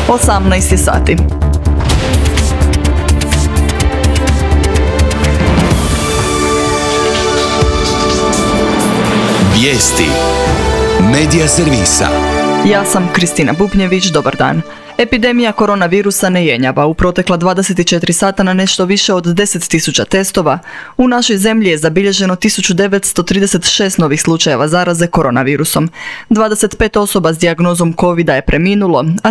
18 sati. Vijesti Medija servisa. Ja sam Kristina Bubnjević, dobar dan. Epidemija koronavirusa ne jenjava. U protekla 24 sata na nešto više od 10.000 testova u našoj zemlji je zabilježeno 1936 novih slučajeva zaraze koronavirusom. 25 osoba s dijagnozom covida je preminulo, a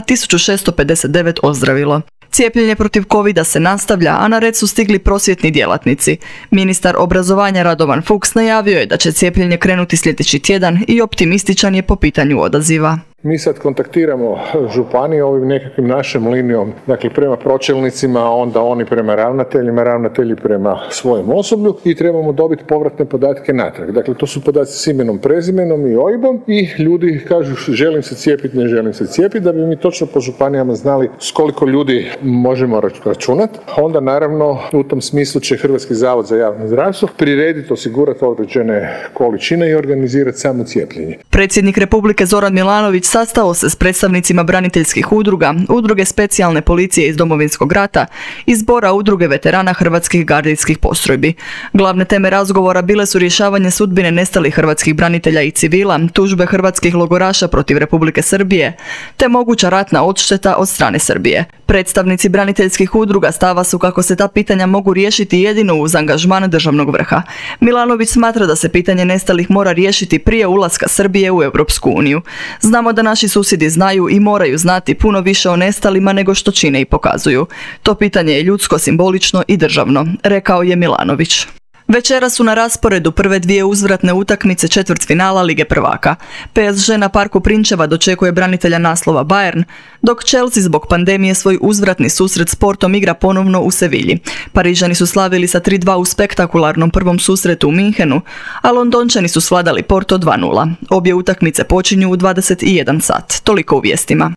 1659 ozdravilo. Cijepljenje protiv covida se nastavlja, a na red su stigli prosvjetni djelatnici. Ministar obrazovanja Radovan Fuchs najavio je da će cijepljenje krenuti sljedeći tjedan i optimističan je po pitanju odaziva. Mi sad kontaktiramo županije ovim nekakvim našim linijom, dakle prema pročelnicima, onda oni prema ravnateljima, ravnatelji prema svojem osoblju i trebamo dobiti povratne podatke natrag. Dakle, to su podaci s imenom, prezimenom i OIB-om i ljudi kažu želim se cijepiti, ne želim se cijepiti, da bi mi točno po županijama znali s koliko ljudi možemo računati. Onda naravno u tom smislu će Hrvatski zavod za javno zdravstvo prirediti, osigurati određene količine i organizirati samo cijepljenje. Predsjednik Republike Zoran Milanović sastao se s predstavnicima braniteljskih udruga, udruge specijalne policije iz Domovinskog rata i zbora udruge veterana hrvatskih gardijskih postrojbi. Glavne teme razgovora bile su rješavanje sudbine nestalih hrvatskih branitelja i civila, tužbe hrvatskih logoraša protiv Republike Srbije, te moguća ratna odšteta od strane Srbije. Predstavnici braniteljskih udruga stava su kako se ta pitanja mogu riješiti jedino uz angažman državnog vrha. Milanović smatra da se pitanje nestalih mora riješiti prije ulaska Srbije u Europsku uniju. Znamo da naši susjedi znaju i moraju znati puno više o nestalima nego što čine i pokazuju. To pitanje je ljudsko, simbolično i državno, rekao je Milanović. Večera su na rasporedu prve dvije uzvratne utakmice četvrtfinala Lige prvaka. PSG na Parku Prinčeva dočekuje branitelja naslova Bayern, dok Chelsea zbog pandemije svoj uzvratni susret s Portom igra ponovno u Sevilji. Parižani su slavili sa 3-2 u spektakularnom prvom susretu u Minhenu, a Londončani su svladali Porto 2-0. Obje utakmice počinju u 21 sat. Toliko u vijestima.